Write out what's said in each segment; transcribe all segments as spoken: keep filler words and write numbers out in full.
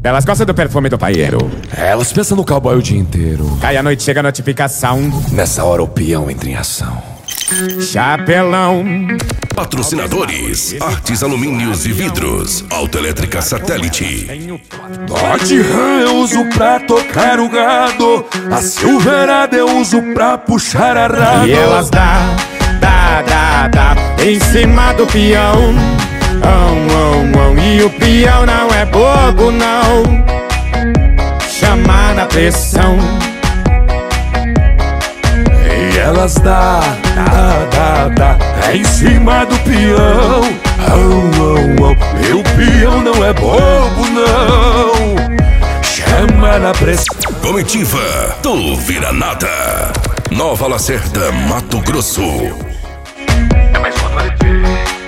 Elas gostam do perfume do paieiro. Elas pensam no cowboy o dia inteiro. Cai a noite, chega a notificação. Nessa hora o peão entra em ação. Chapelão. Patrocinadores: Artes Alumínios e Vidros, Autoelétrica Satélite. Dodge Ram eu uso pra tocar o gado, a Silverado eu uso pra puxar a raba. E elas dá, dá, dá, dá em cima do peão. Oh, oh, oh. E o peão não é bobo, não. Chama na pressão. E elas dá, dá, dá, dá é em cima do peão. Oh, oh, oh. E o peão não é bobo, não. Chama na pressão. Comitiva do Vira Nada, Nova Lacerda, Mato Grosso. É mais foda do L P.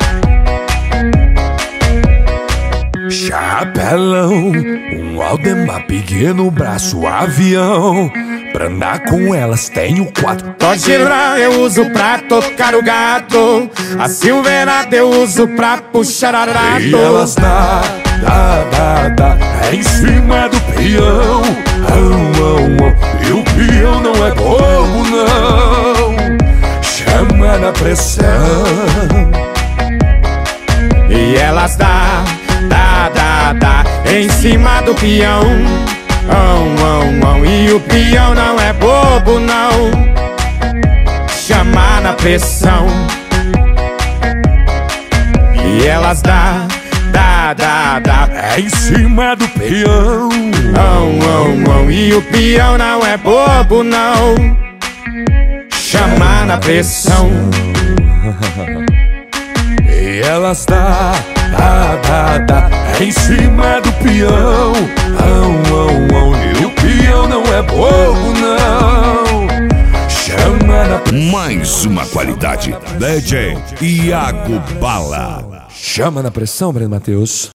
Chapelão, um Aldemar pequeno, braço avião. Pra andar com elas tenho quatro. Dodge Ram eu uso pra tocar o gato, a Silverado eu uso pra puxar arado. E elas dá, dá, dá, dá é em cima do peão. Oh, oh, oh. E o peão não é bobo, não. Chama na pressão. E elas dá, dá, dá, dá em cima do peão. Oh, oh, oh. E o peão não é bobo, não. Chama na pressão. E elas dá, dá, dá, dá é em cima do peão. Oh, oh, oh. E o peão não é bobo, não. Chama na pressão. E elas dá, dá, dá, dá é em cima do peão. Oh, oh, oh. E o peão não é bobo, não. Chama na pressão. Mais uma qualidade. D J Iago Bala. Chama na pressão, Breno Matheus.